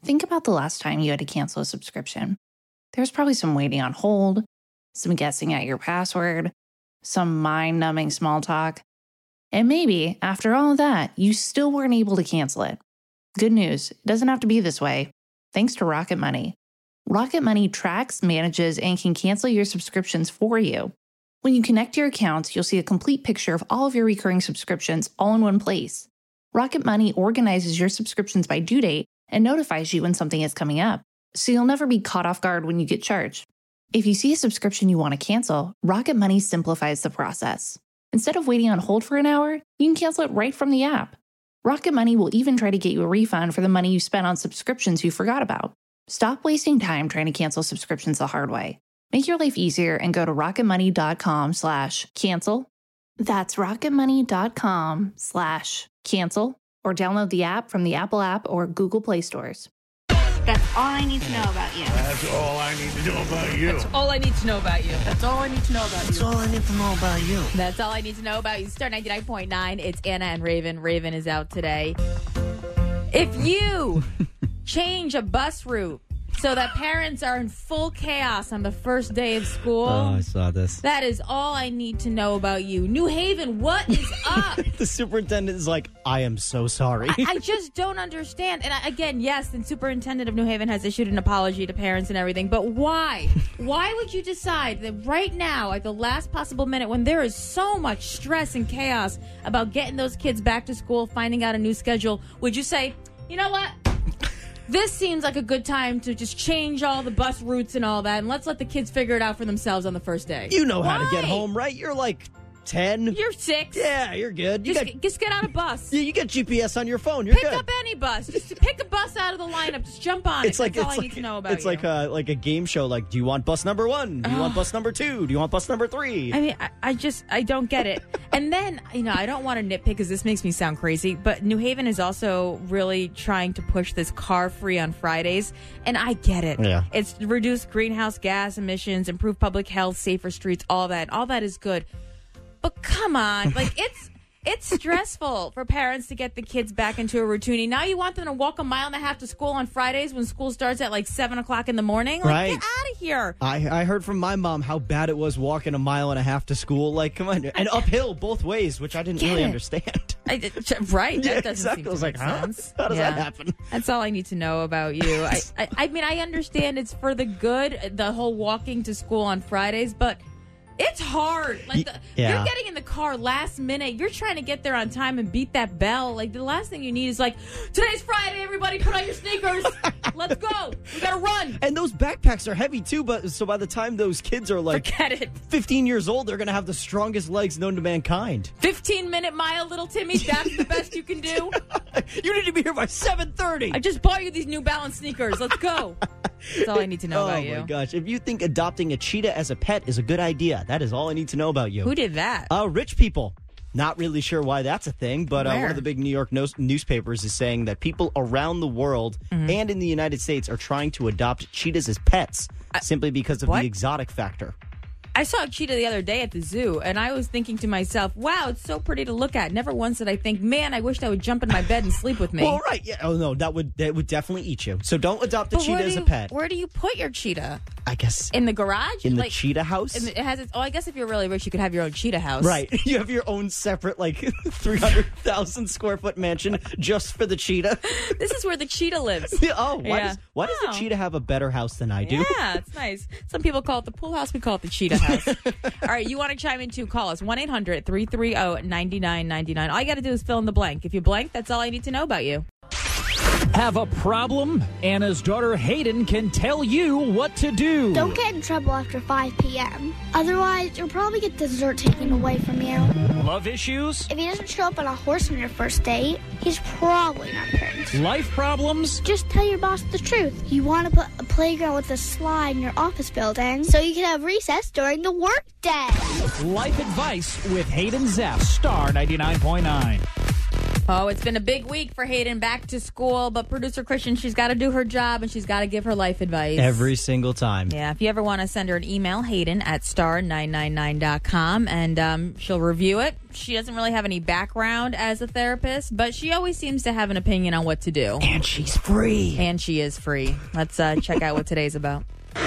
Think about the last time you had to cancel a subscription. There was probably some waiting on hold, some guessing at your password, some mind-numbing small talk. And maybe, after all of that, you still weren't able to cancel it. Good news, it doesn't have to be this way. Thanks to Rocket Money. Rocket Money tracks, manages, and can cancel your subscriptions for you. When you connect your accounts, you'll see a complete picture of all of your recurring subscriptions all in one place. Rocket Money organizes your subscriptions by due date and notifies you when something is coming up, so you'll never be caught off guard when you get charged. If you see a subscription you want to cancel, Rocket Money simplifies the process. Instead of waiting on hold for an hour, you can cancel it right from the app. Rocket Money will even try to get you a refund for the money you spent on subscriptions you forgot about. Stop wasting time trying to cancel subscriptions the hard way. Make your life easier and go to rocketmoney.com/cancel. That's rocketmoney.com/cancel, or download the app from the Apple app or Google Play stores. That's all I need to know about you. That's all I need to know about you. That's all I need to know about you. That's all I need to know about That's you. all I need to know about you. That's all I need to know about you. Star 99.9. It's Anna and Raven. Raven is out today. If you change a bus route so that parents are in full chaos on the first day of school. Oh, I saw this. That is all I need to know about you. New Haven, what is up? The superintendent is like, I am so sorry. I just don't understand. And again, yes, the superintendent of New Haven has issued an apology to parents and everything, but why? Why would you decide that right now, at the last possible minute, when there is so much stress and chaos about getting those kids back to school, finding out a new schedule, would you say, you know what? This seems like a good time to just change all the bus routes and all that, and let's let the kids figure it out for themselves on the first day. You know how to get home, right? You're like 10. You're 6. Yeah, you're good. Just get on a bus. You get GPS on your phone. You're Pick good. up any bus. Just pick a bus out of the lineup. Just jump on it. That's all I need to know about It's you. like a game show. Like, do you want bus number 1? Do you want bus number 2? Do you want bus number 3? I mean, I don't get it. And then, I don't want to nitpick because this makes me sound crazy, but New Haven is also really trying to push this car-free on Fridays, and I get it. Yeah. It's reduced greenhouse gas emissions, improve public health, safer streets, all that. All that is good. But come on, like it's stressful for parents to get the kids back into a routine. Now you want them to walk a mile and a half to school on Fridays when school starts at like 7 o'clock in the morning? Like, right. Get out of here. I heard from my mom how bad it was walking a mile and a half to school. Like, come on. And uphill both ways, which I didn't really understand. Right? Yeah, That doesn't exactly. seem to I was like, make huh? sense. How does that happen? That's all I need to know about you. I mean, I understand it's for the good, the whole walking to school on Fridays, but it's hard. Like you're getting in the car last minute. You're trying to get there on time and beat that bell. Like the last thing you need is like, today's Friday, everybody put on your sneakers. Let's go. We got to run. And those backpacks are heavy too, but so by the time those kids are like Forget it. 15 years old, they're going to have the strongest legs known to mankind. 15-minute mile, little Timmy. That's the best you can do. You need to be here by 7:30. I just bought you these New Balance sneakers. Let's go. That's all I need to know about you. Oh my gosh. If you think adopting a cheetah as a pet is a good idea, that is all I need to know about you. Who did that? Rich people. Not really sure why that's a thing, but one Where? of the big New York newspapers is saying that people around the world and in the United States are trying to adopt cheetahs as pets simply because of what? the exotic factor. I saw a cheetah the other day at the zoo, and I was thinking to myself, wow, it's so pretty to look at. Never once did I think, man, I wish that would jump in my bed and sleep with me. Well, right. Yeah. Oh, no, that would definitely eat you. So don't adopt a But cheetah as a pet. Where do you put your cheetah? I guess In the garage? in the cheetah house. It has its, I guess if you're really rich, you could have your own cheetah house. Right. You have your own separate, 300,000 square foot mansion just for the cheetah. This is where the cheetah lives. Why does the cheetah have a better house than I do? Yeah, it's nice. Some people call it the pool house. We call it the cheetah house. All right, you want to chime in too? Call us 1-800-330-9999. All you got to do is fill in the blank. If you blank, that's all I need to know about you. Have a problem? Anna's daughter Hayden can tell you what to do. Don't get in trouble after 5 p.m. Otherwise, you'll probably get dessert taken away from you. Love issues? If he doesn't show up on a horse on your first date, he's probably not a prince. Life problems? Just tell your boss the truth. You want to put a playground with a slide in your office building so you can have recess during the workday. Life advice with Hayden Zeff, Star 99.9. Oh, it's been a big week for Hayden back to school, but producer Christian, she's got to do her job and she's got to give her life advice. Every single time. Yeah, if you ever want to send her an email, Hayden at star999.com, and she'll review it. She doesn't really have any background as a therapist, but she always seems to have an opinion on what to do. And she's free. And she is free. Let's check out what today's about.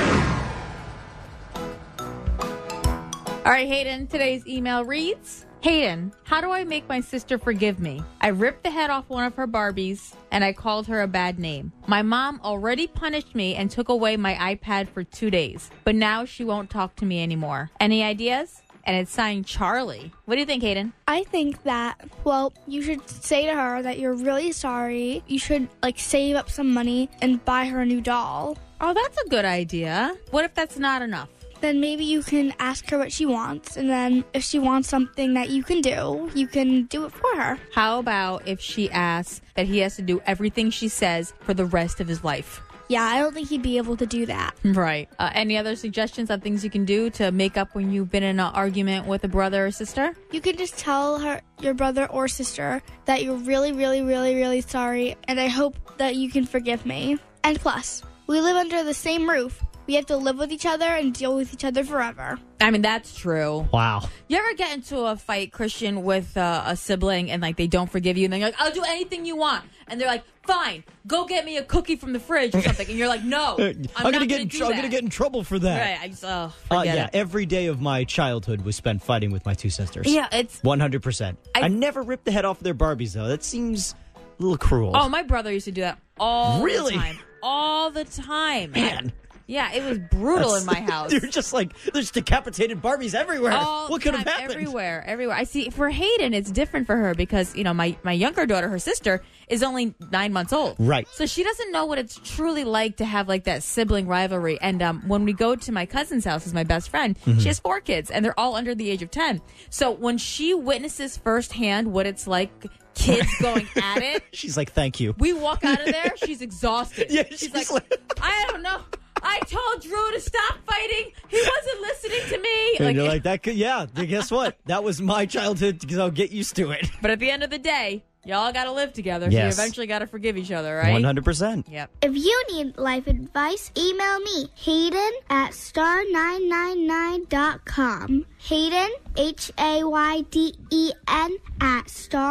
All right, Hayden, today's email reads, Hayden, how do I make my sister forgive me? I ripped the head off one of her Barbies, and I called her a bad name. My mom already punished me and took away my iPad for 2 days, but now she won't talk to me anymore. Any ideas? And it's signed Charlie. What do you think, Hayden? I think that, well, you should say to her that you're really sorry. You should, save up some money and buy her a new doll. Oh, that's a good idea. What if that's not enough? Then maybe you can ask her what she wants, and then if she wants something that you can do it for her. How about if she asks that he has to do everything she says for the rest of his life? Yeah, I don't think he'd be able to do that. Right. Any other suggestions on things you can do to make up when you've been in an argument with a brother or sister? You can just tell your brother or sister that you're really, really, really, really sorry, and I hope that you can forgive me. And plus, we live under the same roof. We have to live with each other and deal with each other forever. I mean, that's true. Wow. You ever get into a fight, Christian, with a sibling and they don't forgive you and then you're like, I'll do anything you want. And they're like, fine, go get me a cookie from the fridge or something. And you're like, no, I'm gonna get in trouble for that. Right. I just, forget it. Every day of my childhood was spent fighting with my two sisters. Yeah, it's 100%. I never ripped the head off their Barbies, though. That seems a little cruel. Oh, my brother used to do that all the time. All the time. Man. Yeah, it was brutal in my house. You're just there's decapitated Barbies everywhere. What could have happened? Everywhere. I see. For Hayden, it's different for her because, my younger daughter, her sister, is only 9 months old. Right. So she doesn't know what it's truly like to have that sibling rivalry. And when we go to my cousin's house, who's my best friend, she has 4 kids and they're all under the age of 10. So when she witnesses firsthand what it's like, kids going at it, she's like, thank you. We walk out of there, she's exhausted. Yeah, she's like, I don't know. I told Drew to stop fighting. He wasn't listening to me. And you're like, that could, yeah, guess what? That was my childhood, so get used to it. But at the end of the day, y'all got to live together. Yes. So you eventually got to forgive each other, right? 100%. Yep. If you need life advice, email me, Hayden at star999.com. Hayden, Hayden at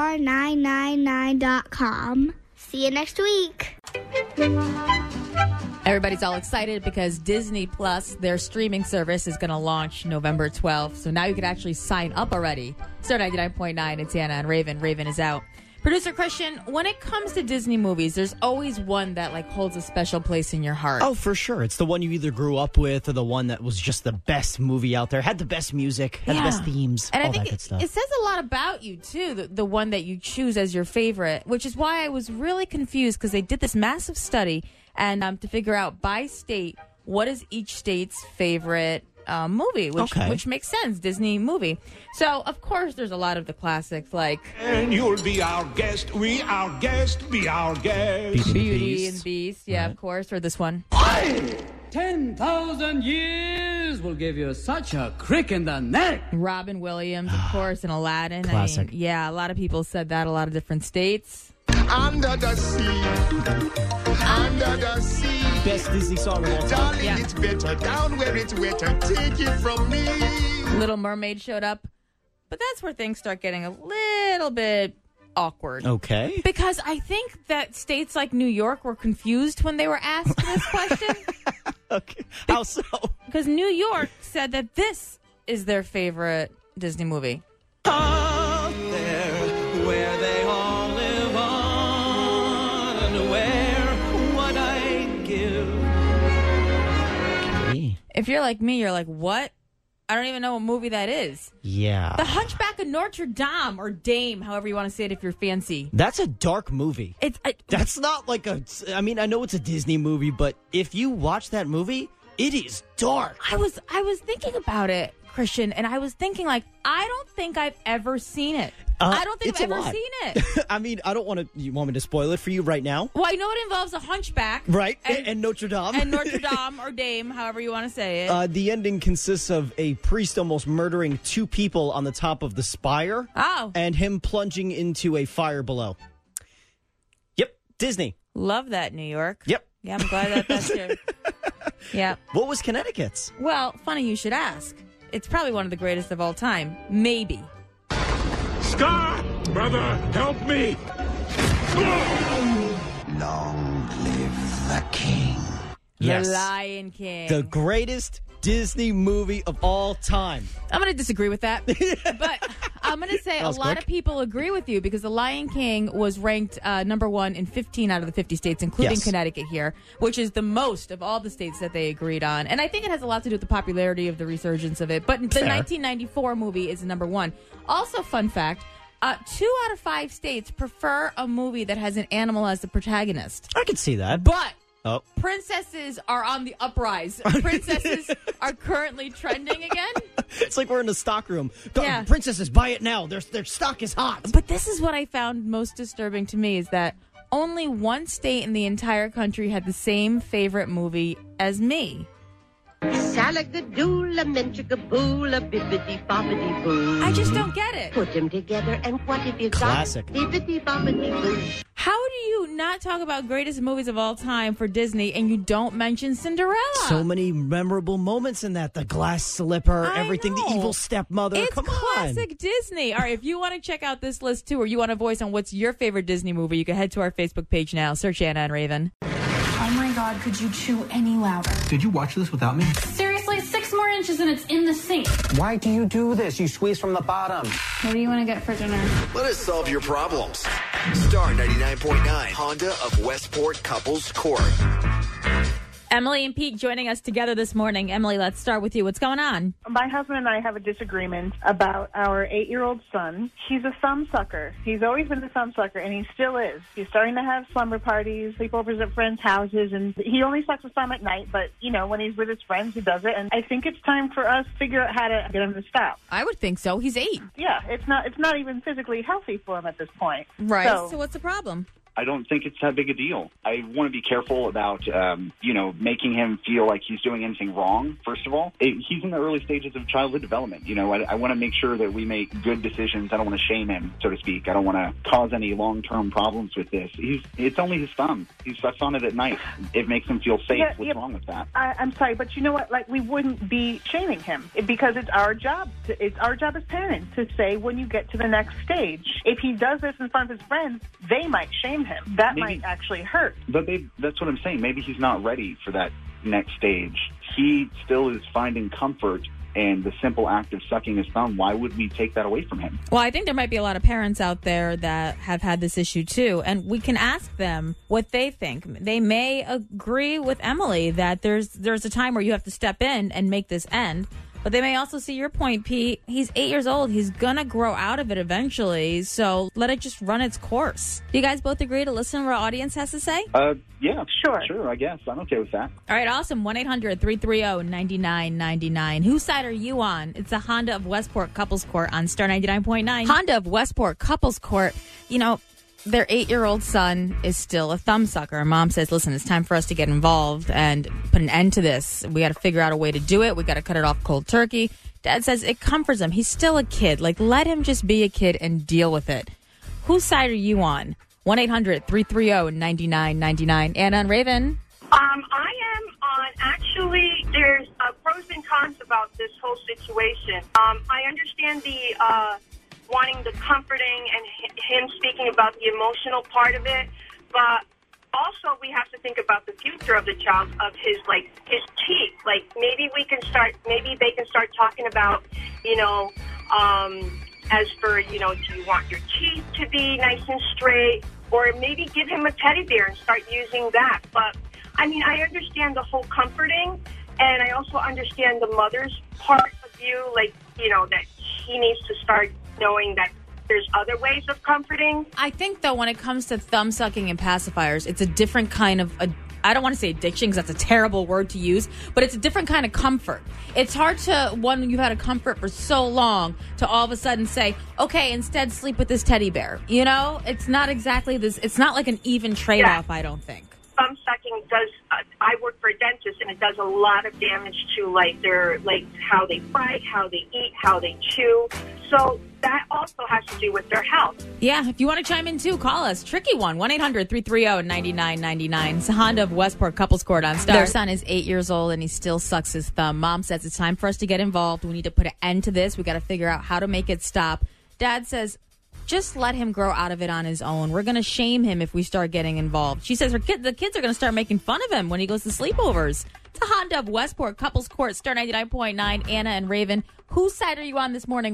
star999.com. See you next week. Everybody's all excited because Disney Plus, their streaming service, is going to launch November 12th. So now you can actually sign up already. Star 99.9, it's Anna and Raven. Raven is out. Producer Christian, when it comes to Disney movies, there's always one that holds a special place in your heart. Oh, for sure. It's the one you either grew up with or the one that was just the best movie out there, had the best music, had the best themes, and all I think that good stuff. It says a lot about you, too, the one that you choose as your favorite, which is why I was really confused because they did this massive study and to figure out by state what is each state's favorite movie, which makes sense, Disney movie. So, of course, there's a lot of the classics like... And you'll be our guest, we our guest, be our guest. Beauty and the Beast, yeah, right. Of course, or this one. 10,000 years will give you such a crick in the neck. Robin Williams, of course, and Aladdin. Classic. I mean, yeah, a lot of people said that, a lot of different states. Under the sea, under the sea. Best Disney song of all time. Darling, it's better down where it's wetter. Take it from me. Little Mermaid showed up, but that's where things start getting a little bit awkward. Okay. Because I think that states like New York were confused when they were asked this question. Okay. How so? Because New York said that this is their favorite Disney movie. Out there where they all live on, where what I give. Okay. If you're like me, you're like, what? I don't even know what movie that is. Yeah. The Hunchback of Notre Dame, or Dame, however you want to say it if you're fancy. That's a dark movie. That's not like I know it's a Disney movie, but if you watch that movie, it is dark. I was thinking about it, Christian, and I was thinking, I don't think I've ever seen it. I don't think it's I've a ever lot. seen it. I mean, I don't want to. You want me to spoil it for you right now? Well, I know it involves a hunchback. Right. And Notre Dame. And Notre Dame or Dame, however you want to say it. The ending consists of a priest almost murdering 2 people on the top of the spire. Oh. And him plunging into a fire below. Yep. Disney. Love that, New York. Yep. Yeah, I'm glad that that's here. Yeah. What was Connecticut's? Well, funny you should ask. It's probably one of the greatest of all time. Maybe. Scar! Brother, help me! Long live the king. Yes. The Lion King. The greatest Disney movie of all time. I'm going to disagree with that. But I'm going to say a lot of people agree with you because The Lion King was ranked number 1 in 15 out of the 50 states, including Connecticut here, which is the most of all the states that they agreed on. And I think it has a lot to do with the popularity of the resurgence of it. But the 1994 movie is number 1. Also, fun fact, 2 out of 5 states prefer a movie that has an animal as the protagonist. I could see that. But princesses are on the uprise. Princesses are currently trending again. It's like we're in the stock room. Yeah. Princesses, buy it now. Their stock is hot. But this is what I found most disturbing to me is that only one state in the entire country had the same favorite movie as me. Salagadoola, menchikaboola, bibbidi bobbidi boo. I just don't get it. Put them together, and what have you Classic. got? Bibbidi bobbidi boo. How do you not talk about greatest movies of all time for Disney and you don't mention Cinderella? So many memorable moments in that. The glass slipper, everything, the evil stepmother. It's Come classic Disney. All right, if you want to check out this list too, or you want a voice on what's your favorite Disney movie, you can head to our Facebook page now. Search Anna and Raven. Oh my God, could you chew any louder? Did you watch this without me? Seriously, 6 more inches and it's in the sink. Why do you do this? You squeeze from the bottom. What do you want to get for dinner? Let us solve your problems. Star 99.9, Honda of Westport Couples Court. Emily and Pete joining us together this morning. Emily, let's start with you. What's going on? My husband and I have a disagreement about our 8-year-old son. He's a thumbsucker. He's always been a thumbsucker, and he still is. He's starting to have slumber parties, sleepovers at friends' houses, and he only sucks his thumb at night, but, you know, when he's with his friends, he does it. And I think it's time for us to figure out how to get him to stop. I would think so. He's 8. Yeah, it's not even physically healthy for him at this point. Right. So what's the problem? I don't think it's that big a deal. I want to be careful about, making him feel like he's doing anything wrong, first of all. He's in the early stages of childhood development. You know, I want to make sure that we make good decisions. I don't want to shame him, so to speak. I don't want to cause any long-term problems with this. It's only his thumb. He sucks on it at night. It makes him feel safe. What's wrong with that? I'm sorry, but you know what? Like, we wouldn't be shaming him because it's our job. It's our job as parents to say when you get to the next stage. If he does this in front of his friends, they might shame him. That might actually hurt. But that's what I'm saying. Maybe he's not ready for that next stage. He still is finding comfort in the simple act of sucking his thumb. Why would we take that away from him? Well, I think there might be a lot of parents out there that have had this issue too, and we can ask them what they think. They may agree with Emily that there's a time where you have to step in and make this end. But they may also see your point, Pete. He's 8 years old. He's going to grow out of it eventually. So let it just run its course. Do you guys both agree to listen to what our audience has to say? Yeah. Sure, I guess. I'm okay with that. All right, awesome. 1-800-330-9999. Whose side are you on? It's the Honda of Westport Couples Court on Star 99.9. Honda of Westport Couples Court. You know, their 8-year-old son is still a thumbsucker. Mom says, listen, it's time for us to get involved and put an end to this. We got to figure out a way to do it. We got to cut it off cold turkey. Dad says it comforts him. He's still a kid. Like, let him just be a kid and deal with it. Whose side are you on? 1-800-330-9999. Anna and Raven. I am on, actually, there's pros and cons about this whole situation. I understand the wanting the comforting and him speaking about the emotional part of it, but also we have to think about the future of the child, of his teeth. Like, maybe they can start talking about, as for, do you want your teeth to be nice and straight, or maybe give him a teddy bear and start using that. But I mean, I understand the whole comforting, and I also understand the mother's part of view, that he needs to start knowing that there's other ways of comforting. I think, though, when it comes to thumb sucking and pacifiers, it's a different kind of I don't want to say addiction because that's a terrible word to use, but it's a different kind of comfort. It's hard to, when you've had a comfort for so long, to all of a sudden say, okay, instead sleep with this teddy bear. You know, it's not exactly this, it's not like an even trade-off, I don't think. Thumb sucking does, I work for a dentist, and it does a lot of damage to, like, their, like, how they bite, how they eat, how they chew. So that also has to do with their health. Yeah, if you want to chime in too, call us. Tricky one, 1-800-330-9999. It's a Honda of Westport Couples Court on Star. Their son is 8 years old, and he still sucks his thumb. Mom says it's time for us to get involved. We need to put an end to this. We got to figure out how to make it stop. Dad says, just let him grow out of it on his own. We're going to shame him if we start getting involved. She says the kids are going to start making fun of him when he goes to sleepovers. It's a Honda of Westport Couples Court, Star 99.9. Anna and Raven, whose side are you on this morning?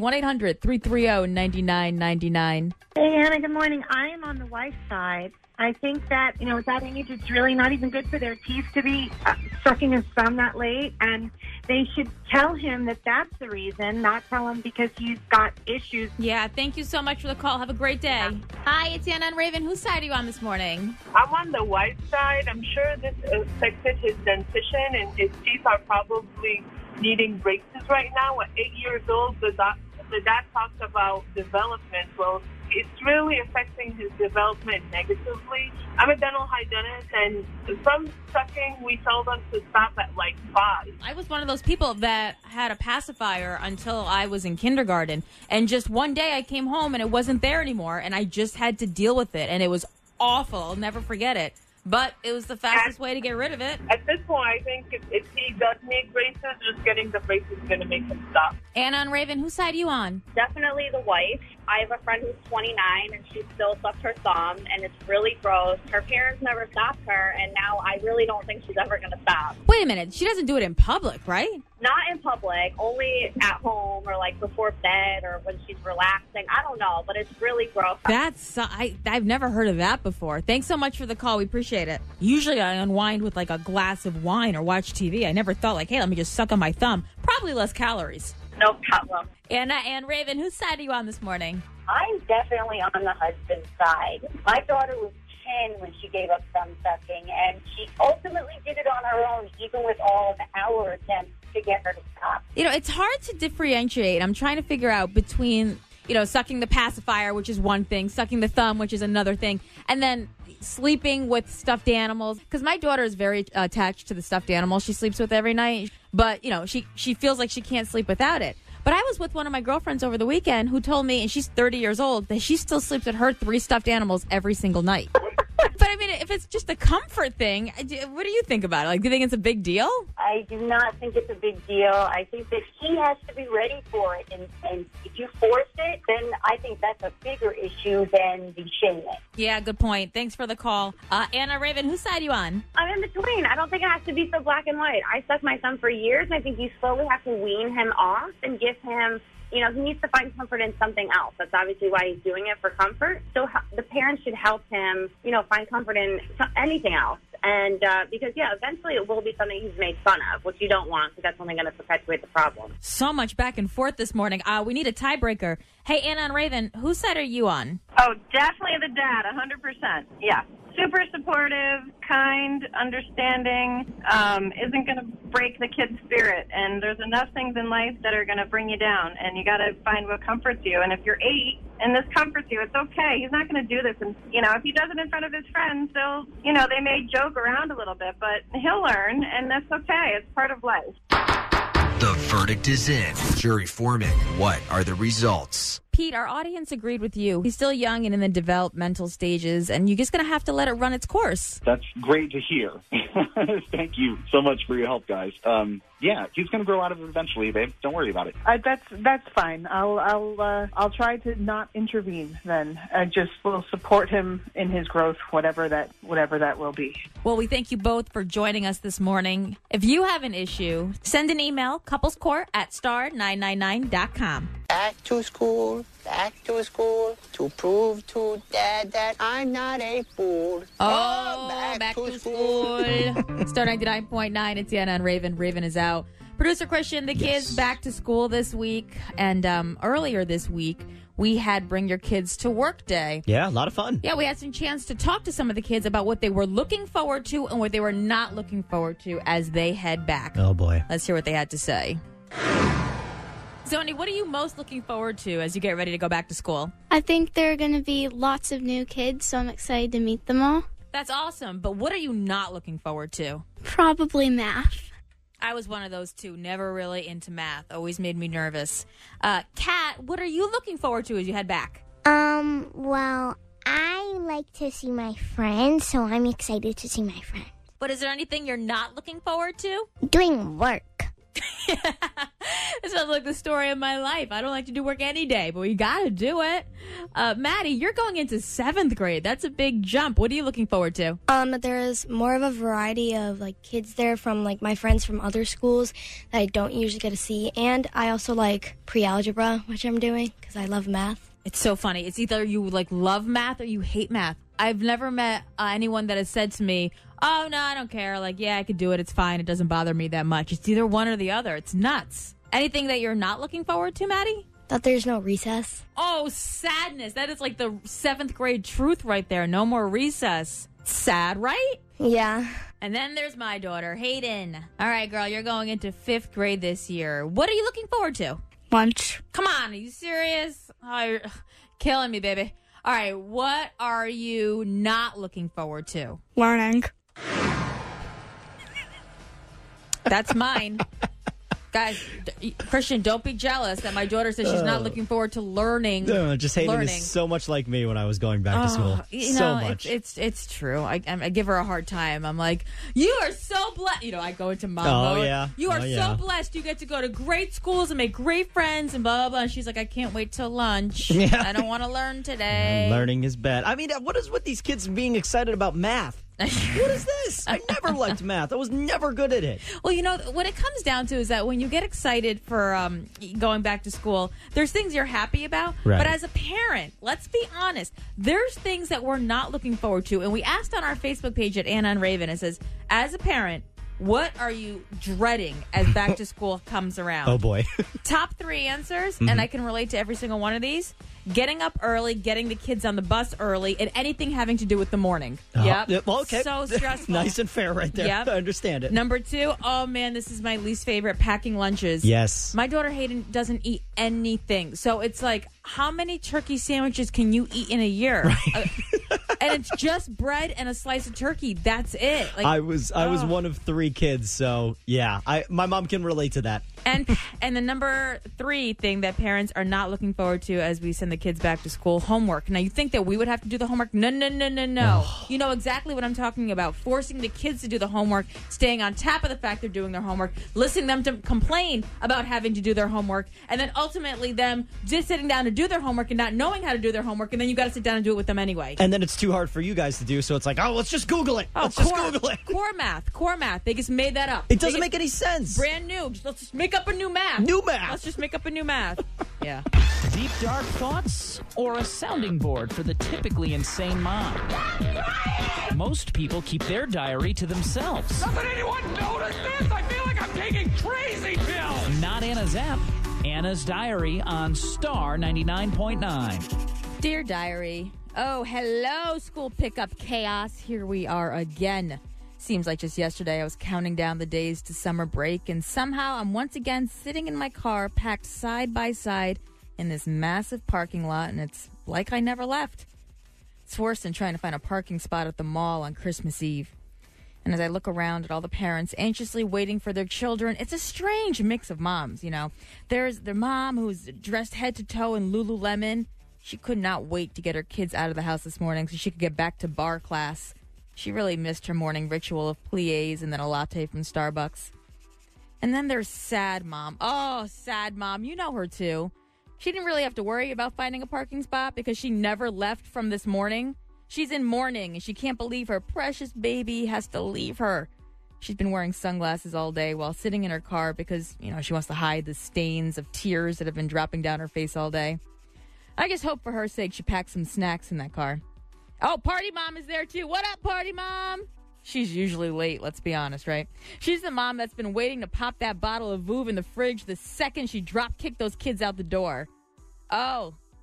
1-800-330-9999. Hey, Anna, good morning. I am on the wife's side. I think that, you know, at that age, it's really not even good for their teeth to be sucking his thumb that late. And they should tell him that that's the reason, not tell him because he's got issues. Yeah, thank you so much for the call. Have a great day. Yeah. Hi, it's Anna and Raven. Whose side are you on this morning? I'm on the wife's side. I'm sure this affected his dentition, and his teeth are probably needing braces right now. At 8 years old, the dad talks about development. Well, it's really affecting his development negatively. I'm a dental hygienist, and from sucking, we tell them to stop at like 5. I was one of those people that had a pacifier until I was in kindergarten, and just one day I came home and it wasn't there anymore, and I just had to deal with it, and it was awful. I'll never forget it. But it was the fastest way to get rid of it. At this point, I think if he does need braces, just getting the braces is going to make him stop. Anna and Raven, whose side are you on? Definitely the wife. I have a friend who's 29, and she still sucks her thumb, and it's really gross. Her parents never stopped her, and now I really don't think she's ever going to stop. Wait a minute. She doesn't do it in public, right? Not in public, only at home or like before bed or when she's relaxing. I don't know, but it's really gross. I've never heard of that before. Thanks so much for the call. We appreciate it. Usually I unwind with like a glass of wine or watch TV. I never thought like, hey, let me just suck on my thumb. Probably less calories. No problem. Anna and Raven, whose side are you on this morning? I'm definitely on the husband's side. My daughter was 10 when she gave up thumb sucking, and she ultimately did it on her own, even with all of our attempts to get her to stop. You know, it's hard to differentiate. I'm trying to figure out between, you know, sucking the pacifier, which is one thing, sucking the thumb, which is another thing, and then sleeping with stuffed animals. Because my daughter is very attached to the stuffed animal she sleeps with every night. But, you know, she feels like she can't sleep without it. But I was with one of my girlfriends over the weekend who told me, and she's 30 years old, that she still sleeps with her 3 stuffed animals every single night. But, I mean, if it's just a comfort thing, what do you think about it? Like, do you think it's a big deal? I do not think it's a big deal. I think that he has to be ready for it. And if you force it, then I think that's a bigger issue than the shaming. Yeah, good point. Thanks for the call. Anna, Raven, whose side are you on? I'm in between. I don't think it has to be so black and white. I sucked my thumb for years, and I think you slowly have to wean him off and give him... You know, he needs to find comfort in something else. That's obviously why he's doing it, for comfort. So the parents should help him, you know, find comfort in anything else. And because, yeah, eventually it will be something he's made fun of, which you don't want, because that's only going to perpetuate the problem. So much back and forth this morning. We need a tiebreaker. Hey, Anna and Raven, whose side are you on? Oh, definitely the dad, 100%. Yeah. Super supportive, kind, understanding, isn't going to break the kid's spirit. And there's enough things in life that are going to bring you down, and you got to find what comforts you. And if you're 8 and this comforts you, it's okay. He's not going to do this. And, you know, if he does it in front of his friends, they'll, you know, they may joke around a little bit, but he'll learn, and that's okay. It's part of life. The verdict is in. Jury Foreman, what are the results? Pete, our audience agreed with you. He's still young and in the developmental stages, and you're just going to have to let it run its course. That's great to hear. Thank you so much for your help, guys. Yeah, he's going to grow out of it eventually, babe. Don't worry about it. That's fine. I'll try to not intervene then. I just will support him in his growth, whatever that will be. Well, we thank you both for joining us this morning. If you have an issue, send an email, couplescourt@star999.com. Back to school, to prove to Dad that I'm not a fool. Oh, back to school. Star 99.9, it's Anna and Raven. Raven is out. Producer Christian, the kids back to school this week. And earlier this week, we had Bring Your Kids to Work Day. Yeah, a lot of fun. Yeah, we had some chance to talk to some of the kids about what they were looking forward to and what they were not looking forward to as they head back. Oh, boy. Let's hear what they had to say. Zoni, what are you most looking forward to as you get ready to go back to school? I think there are going to be lots of new kids, so I'm excited to meet them all. That's awesome, but what are you not looking forward to? Probably math. I was one of those two, never really into math. Always made me nervous. Kat, what are you looking forward to as you head back? Well, I like to see my friends, so I'm excited to see my friends. But is there anything you're not looking forward to? Doing work. This sounds like the story of my life. I don't like to do work any day, but we got to do it. Maddie, you're going into 7th grade. That's a big jump. What are you looking forward to? There's more of a variety of kids there from my friends from other schools that I don't usually get to see, and I also like pre-algebra, which I'm doing because I love math. It's so funny. It's either you love math or you hate math. I've never met anyone that has said to me, "Oh, no, I don't care. Yeah, I could do it. It's fine. It doesn't bother me that much." It's either one or the other. It's nuts. Anything that you're not looking forward to, Maddie? That there's no recess. Oh, sadness. That is like the 7th grade truth right there. No more recess. Sad, right? Yeah. And then there's my daughter, Hayden. All right, girl, you're going into 5th grade this year. What are you looking forward to? Lunch. Come on, are you serious? Oh, you're killing me, baby. All right, what are you not looking forward to? Learning. That's mine. Guys, Christian, don't be jealous that my daughter says she's not looking forward to learning. No, just Hayden learning. is so much like me when I was going back to school. So much. It's true. I give her a hard time. I'm like, you are so blessed. I go into mom mode. Yeah. You are so blessed. You get to go to great schools and make great friends and blah, blah, blah. And she's like, I can't wait till lunch. Yeah. I don't want to learn today. Learning is bad. I mean, what is with these kids being excited about math? What is this? I never liked math. I was never good at it. Well, what it comes down to is that when you get excited for going back to school, there's things you're happy about. Right. But as a parent, let's be honest, there's things that we're not looking forward to. And we asked on our Facebook page at Anna and Raven, it says, as a parent, what are you dreading as back to school comes around? Oh, boy. Top 3 answers, and I can relate to every single one of these. Getting up early, getting the kids on the bus early, and anything having to do with the morning. Yep. Well, okay. So stressful. Nice and fair right there. Yep. I understand it. Number 2, oh man, this is my least favorite, packing lunches. Yes. My daughter Hayden doesn't eat anything. So it's like, how many turkey sandwiches can you eat in a year? Right. And it's just bread and a slice of turkey. That's it. I was one of 3 kids, so yeah. My mom can relate to that. And the number 3 thing that parents are not looking forward to as we send the kids back to school, homework. Now, you think that we would have to do the homework? No. Oh. You know exactly what I'm talking about. Forcing the kids to do the homework, staying on top of the fact they're doing their homework, listening them to complain about having to do their homework, and then ultimately them just sitting down to do their homework and not knowing how to do their homework, and then you got to sit down and do it with them anyway. And then it's too hard for you guys to do, so it's like, let's just Google it. Let's just Google it. Core math. They just made that up. It doesn't make any sense. Brand new. Let's just make up a new math. Let's just make up a new math. Yeah. Deep, dark thoughts or a sounding board for the typically insane mom? Most people keep their diary to themselves. Doesn't anyone notice this? I feel like I'm taking crazy pills. Not Anna's app. Anna's Diary on Star 99.9. Dear Diary. Oh, hello, school pickup chaos. Here we are again. Seems like just yesterday I was counting down the days to summer break, and somehow I'm once again sitting in my car packed side by side in this massive parking lot, and it's like I never left. It's worse than trying to find a parking spot at the mall on Christmas Eve. And as I look around at all the parents anxiously waiting for their children, it's a strange mix of moms, There's the mom who's dressed head to toe in Lululemon. She could not wait to get her kids out of the house this morning so she could get back to bar class. She really missed her morning ritual of pliés and then a latte from Starbucks. And then there's sad mom. Oh, sad mom. You know her too. She didn't really have to worry about finding a parking spot because she never left from this morning. She's in mourning and she can't believe her precious baby has to leave her. She's been wearing sunglasses all day while sitting in her car because, she wants to hide the stains of tears that have been dropping down her face all day. I just hope for her sake she packs some snacks in that car. Oh, Party Mom is there too. What up, Party Mom? She's usually late, let's be honest, right? She's the mom that's been waiting to pop that bottle of Vouv in the fridge the second she drop-kicked those kids out the door. Oh,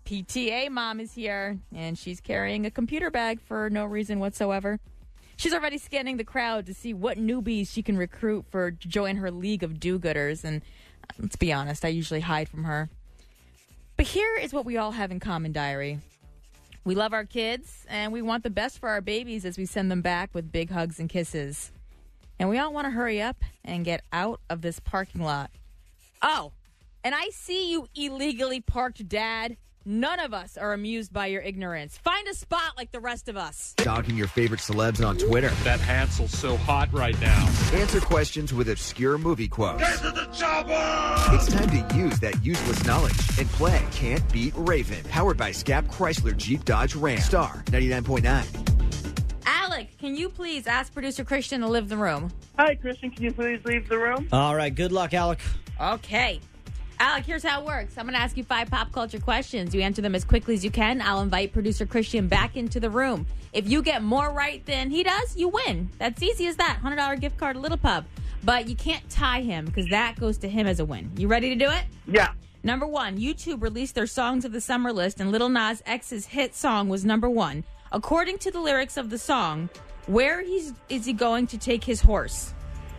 PTA mom is here, and she's carrying a computer bag for no reason whatsoever. She's already scanning the crowd to see what newbies she can recruit to join her league of do-gooders, and let's be honest, I usually hide from her. But here is what we all have in common, Diary. We love our kids, and we want the best for our babies as we send them back with big hugs and kisses. And we all want to hurry up and get out of this parking lot. Oh, and I see you illegally parked dad. None of us are amused by your ignorance. Find a spot like the rest of us. Dogging your favorite celebs on Twitter. That Hansel's so hot right now. Answer questions with obscure movie quotes. Get to the chopper! It's time to use that useless knowledge and play Can't Beat Raven. Powered by Scap Chrysler Jeep Dodge Ram. Star 99.9. Alec, can you please ask producer Christian to leave the room? Hi, Christian. Can you please leave the room? All right, good luck, Alec. Okay. Alec, here's how it works. I'm going to ask you 5 pop culture questions. You answer them as quickly as you can. I'll invite producer Christian back into the room. If you get more right than he does, you win. That's easy as that. $100 gift card, Little Pub. But you can't tie him because that goes to him as a win. You ready to do it? Yeah. Number 1, YouTube released their Songs of the Summer list, and Lil Nas X's hit song was number 1. According to the lyrics of the song, where is he going to take his horse?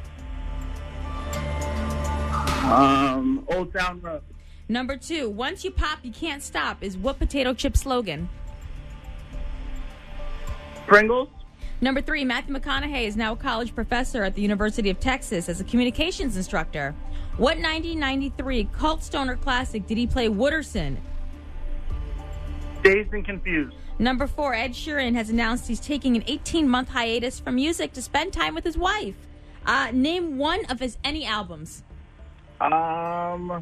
Old Town Road. Number 2, once you pop, you can't stop is what potato chip slogan? Pringles. Number 3, Matthew McConaughey is now a college professor at the University of Texas as a communications instructor. What 1993 cult stoner classic did he play Wooderson? Dazed and Confused. Number 4, Ed Sheeran has announced he's taking an 18-month hiatus from music to spend time with his wife. Name one of his any albums. I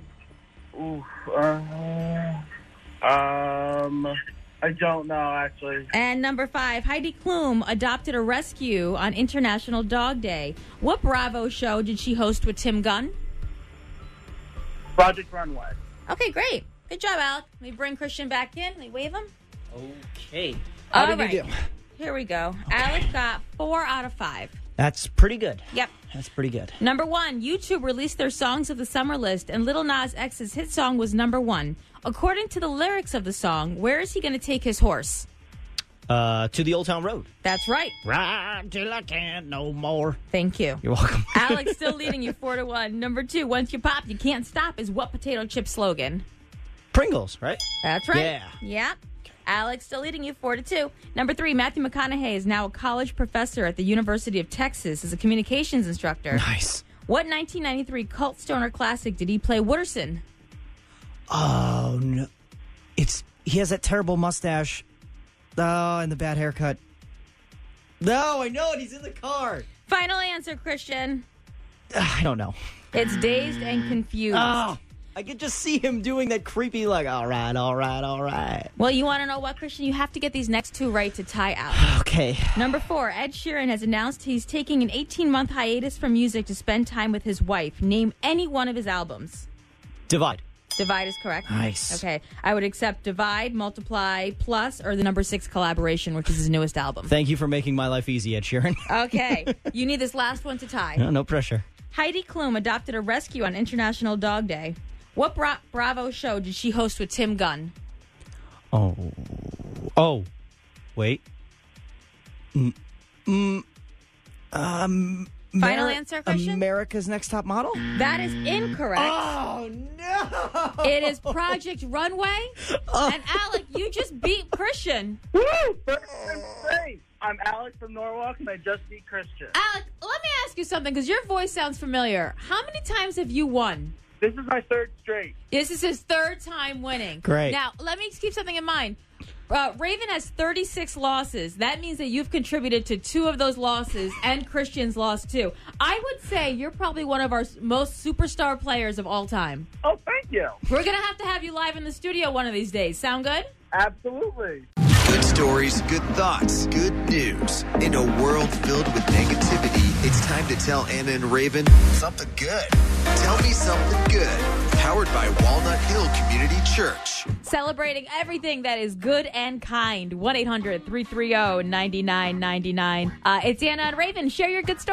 don't know, actually. And number 5, Heidi Klum adopted a rescue on International Dog Day. What Bravo show did she host with Tim Gunn? Project Runway. Okay, great. Good job, Alec. Let me bring Christian back in. Let me wave him. Okay. All How did right. you do? Here we go. Okay. Alec got 4 out of 5. That's pretty good. Yep. That's pretty good. Number 1, YouTube released their Songs of the Summer list, and Lil Nas X's hit song was number 1. According to the lyrics of the song, where is he going to take his horse? To the Old Town Road. That's right. Ride till I can't no more. Thank you. You're welcome. Alex still leading you 4-1. Number 2, once you pop, you can't stop is what potato chip slogan? Pringles, right? That's right. Yeah. Yeah. Alex still leading you 4-2. Number 3, Matthew McConaughey is now a college professor at the University of Texas as a communications instructor. Nice. What 1993 cult stoner classic did he play Wooderson? Oh, no. He has that terrible mustache. Oh, and the bad haircut. No, I know it. He's in the car. Final answer, Christian. I don't know. It's Dazed and Confused. Oh, I could just see him doing that creepy, like, all right, all right, all right. Well, you want to know what, Christian? You have to get these next 2 right to tie out. Okay. Number 4, Ed Sheeran has announced he's taking an 18-month hiatus from music to spend time with his wife. Name any one of his albums. Divide. Divide is correct. Nice. Okay. I would accept Divide, Multiply, Plus, or the number 6 Collaboration, which is his newest album. Thank you for making my life easy, Ed Sheeran. Okay. You need this last one to tie. No pressure. Heidi Klum adopted a rescue on International Dog Day. What Bravo show did she host with Tim Gunn? Oh. Wait. Final answer, Christian? America's Next Top Model? That is incorrect. Oh, no. It is Project Runway. And Alec, you just beat Christian. Woo! First and safe. I'm Alex from Norwalk, and I just beat Christian. Alec, let me ask you something, because your voice sounds familiar. How many times have you won? This is my 3rd straight. This is his 3rd time winning. Great. Now, let me keep something in mind. Raven has 36 losses. That means that you've contributed to 2 of those losses, and Christian's lost 2. I would say you're probably one of our most superstar players of all time. Oh, thank you. We're going to have you live in the studio one of these days. Sound good? Absolutely. Good stories, good thoughts, good news. In a world filled with negativity, it's time to tell Anna and Raven something good. Tell me something good. Powered by Walnut Hill Community Church. Celebrating everything that is good and kind. 1-800-330-9999. It's Anna and Raven. Share your good story.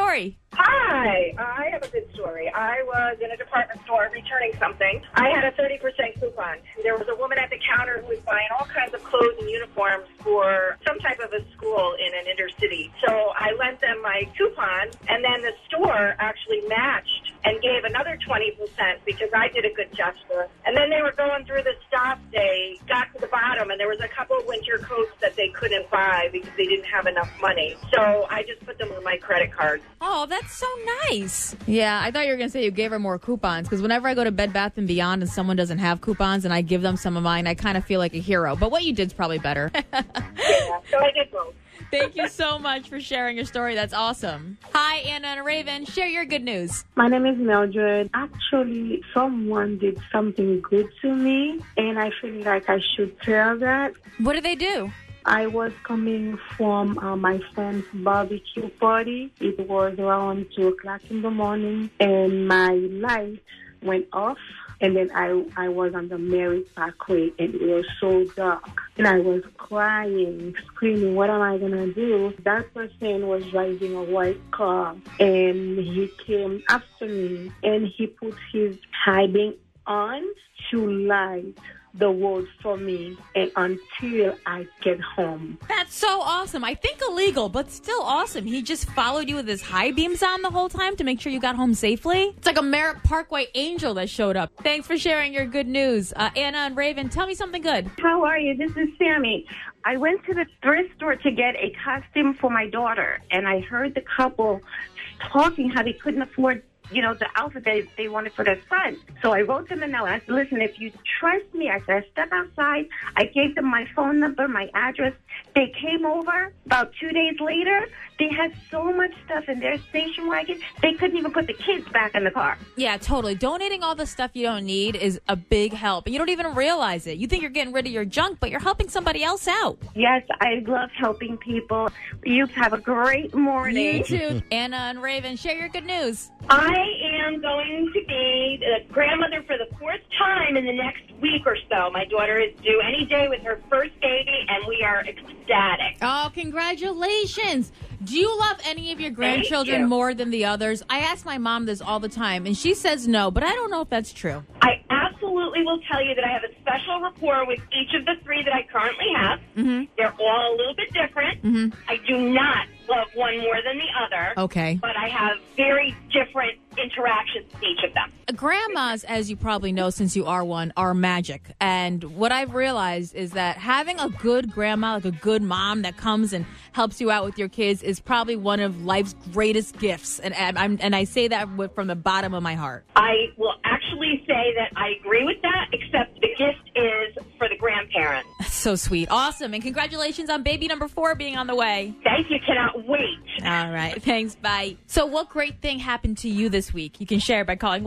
Hi, I have a good story. I was in a department store returning something. I had a 30% coupon. There was a woman at the counter who was buying all kinds of clothes and uniforms for some type of a school in an intercity. So I lent them my coupon, and then the store actually matched and gave another 20% because I did a good gesture. And then they were going through the stuff. They got to the bottom, and there was a couple of winter coats that they couldn't buy because they didn't have enough money. So I just put them on my credit card. Oh, that's so nice. Yeah, I thought you were going to say you gave her more coupons, because whenever I go to Bed Bath & Beyond and someone doesn't have coupons and I give them some of mine, I kind of feel like a hero. But what you did's probably better. Yeah, so I did both. Thank you so much for sharing your story. That's awesome. Hi, Anna and Raven. Share your good news. My name is Mildred. Actually, someone did something good to me, and I feel like I should tell that. What did they do? I was coming from my friend's barbecue party. It was around 2 o'clock in the morning, and my light went off. And then I was on the Merritt Parkway, and it was so dark. And I was crying, screaming, what am I going to do? That person was driving a white car, and he came after me, and he put his high beam on to light the road for me and until I get home. That's so awesome. I think illegal, but still awesome. He just followed you with his high beams on the whole time to make sure you got home safely. It's like a Merritt Parkway angel that showed up. Thanks for sharing your good news. Anna and Raven, tell me something good. How are you? This is Sammy. I went to the thrift store to get a costume for my daughter, and I heard the couple talking how they couldn't afford the outfit they wanted for their son. So I wrote them a note. I said, listen, if you trust me, I said, step outside. I gave them my phone number, my address. They came over about 2 days later. They had so much stuff in their station wagon, they couldn't even put the kids back in the car. Yeah, totally. Donating all the stuff you don't need is a big help. And you don't even realize it. You think you're getting rid of your junk, but you're helping somebody else out. Yes, I love helping people. You have a great morning. You too. Anna and Raven, share your good news. I am going to be a grandmother for the 4th time in the next week or so. My daughter is due any day with her first baby, and we are ecstatic. Oh, congratulations. Do you love any of your grandchildren more than the others? I ask my mom this all the time, and she says no, but I don't know if that's true. I absolutely will tell you that I have a special rapport with each of the 3 that I currently have. Mm-hmm. They're all a little bit different. Mm-hmm. I do not love one more than the other. Okay. But I have very different interactions with each of them. Grandmas, as you probably know since you are one, are magic. And what I've realized is that having a good grandma, like a good mom that comes and helps you out with your kids is probably one of life's greatest gifts. And I say that from the bottom of my heart. I will actually say that I agree with that, except the gift is for the grandparents. That's so sweet. Awesome. And congratulations on baby number 4 being on the way. Thank you. Cannot wait. All right. Thanks. Bye. So what great thing happened to you this week? You can share by calling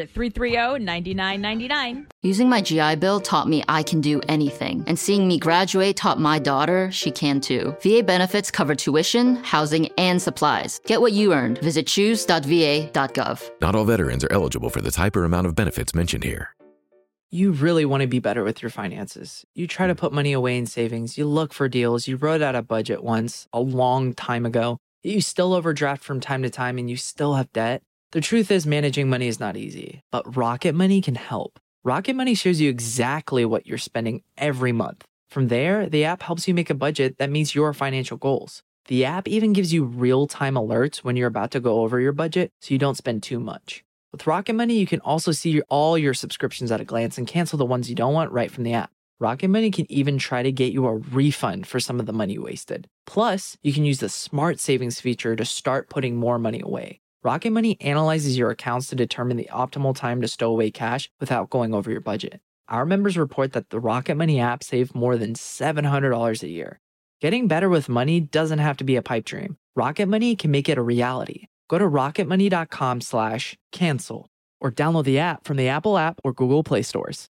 1-800-330-9999. Using my GI Bill taught me I can do anything. And seeing me graduate taught my daughter she can too. VA benefits cover tuition, housing, and supplies. Get what you earned. Visit choose.va.gov. Not all veterans are eligible for the type or amount of benefits mentioned here. You really want to be better with your finances. You try to put money away in savings. You look for deals. You wrote out a budget once a long time ago. You still overdraft from time to time and you still have debt. The truth is managing money is not easy, but Rocket Money can help. Rocket Money shows you exactly what you're spending every month. From there, the app helps you make a budget that meets your financial goals. The app even gives you real-time alerts when you're about to go over your budget so you don't spend too much. With Rocket Money, you can also see all your subscriptions at a glance and cancel the ones you don't want right from the app. Rocket Money can even try to get you a refund for some of the money you wasted. Plus, you can use the Smart Savings feature to start putting more money away. Rocket Money analyzes your accounts to determine the optimal time to stow away cash without going over your budget. Our members report that the Rocket Money app saved more than $700 a year. Getting better with money doesn't have to be a pipe dream. Rocket Money can make it a reality. Go to rocketmoney.com/cancel or download the app from the Apple app or Google Play stores.